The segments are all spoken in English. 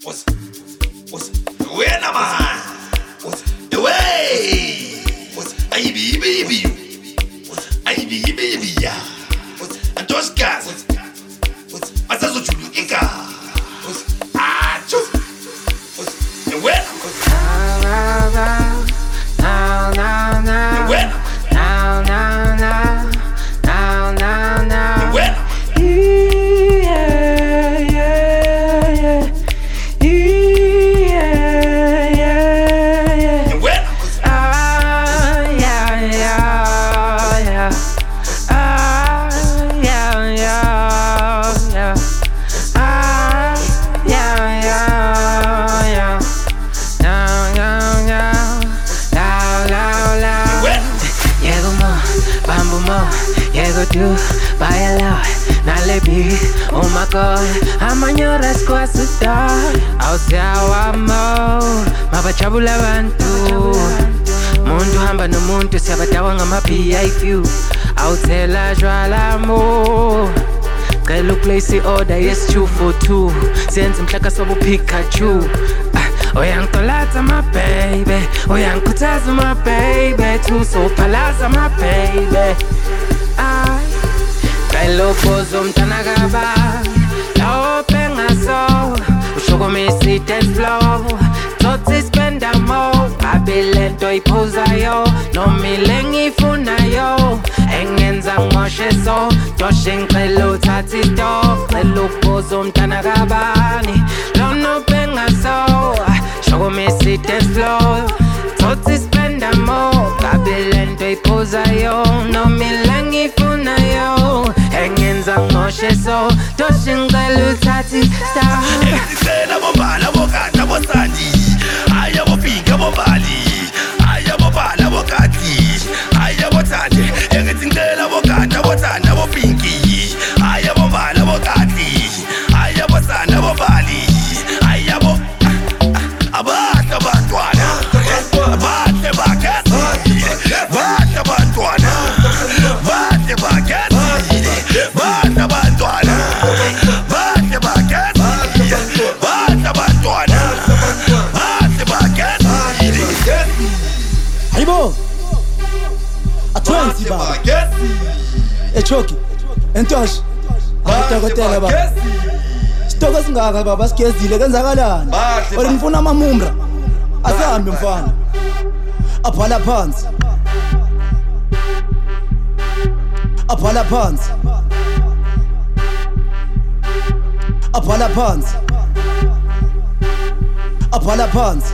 What's where am I? What's the way? What's I be ya? What's and those guys? What's Masazo Chuluika? What's what's the where? Do by a lot, Nalebi, oh my god, I'm on your rescue star. I'll say I'm Mabachabula Bantu Mundu Hamba no Muntu Sabatawang PIQ. I'll tell a Jwalamo. Kalo place the order is 2 for 2. Send some Chakasobo Pikachu. Oyang Tolata my baby, Oyang Kutaza my baby, too so Palazza my baby. Kailo bozo mtanagaba la openga so ushoko me sit and flow toti spenda mo abilento ipoza yo no milengi funa yo engenza ngoshe so toshin kailo tati do kailo bozo mtanagaba ni la no penga so ushoko me sit and flow toti spenda mo abilento ipoza yo no milengi funa yo engenza ngoshe so toshingela uthathi star Sela bobala bokata bosandi aya bofika bobali aya bobala bokati aya bothande engithingela bokata bothanda bofinki aya bobala bokati aya bosanda bobali aya bo abata bantwana abate bakati abata bantwana abate bakati Bata bantwana, bata bakati, bata bantwana, bata bakati. Haibo, a 20 baba. Echoki, entosh. Akutokotela baba. Sitoko singaka baba sigezile kenzakalani? Ori ngifuna amamumra. Asahambe mfana. Aphala phansi. Aphala phansi. Aphala phansi. Aphala phansi.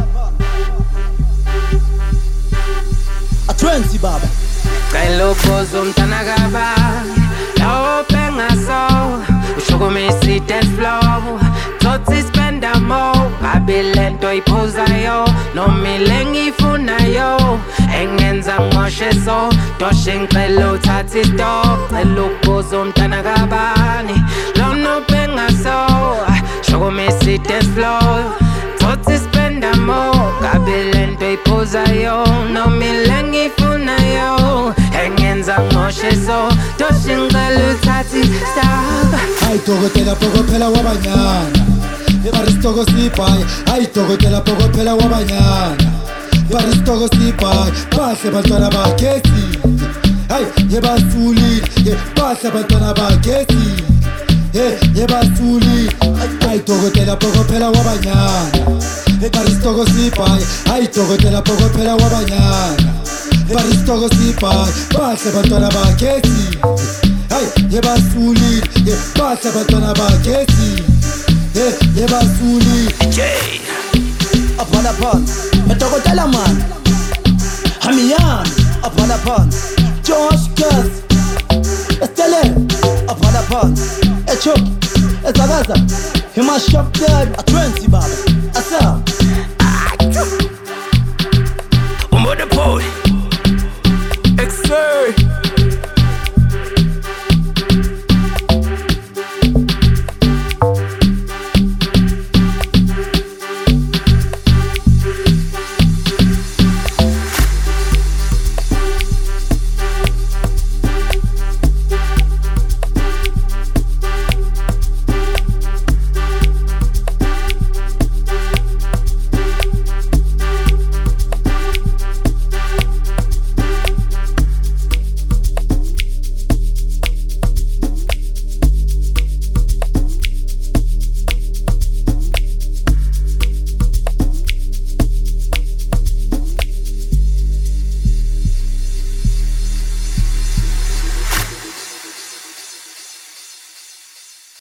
A 20 baba. Kailo bozo mtanagaba la openga so ushoko me sit and flow toti spenda mo abilento ipoza yo no milengi funa yo engenza ngoshe so toshin kailo tati do kailo bozo mtanagaba ni la no penga so ushoko me sit and flow toti spenda mo abilento ipoza yo no milengi funa yo engenza ngoshe so toshingela uthathi star. Ay tokotela poco phela wabanyana Baristoko sipaya ay tokotela poco phela wabanyana Baristoko sipaya bahle bantwana bakhethi ay yebasuli bahle bantwana bakhethi yebasuli ay tokotela poco phela wabanyana Baristoko sipaya ay tokotela poco phela wabanyana Baristoko sipaya bahle bantwana bakhethi ay yebasuli bahle bantwana bakhethi yebasuli aphala phansi etokotela man hamiyami aphala phansi Josh Gas Estelle aphala phansi echoki ezakaza hima shop dad a 20 baba asa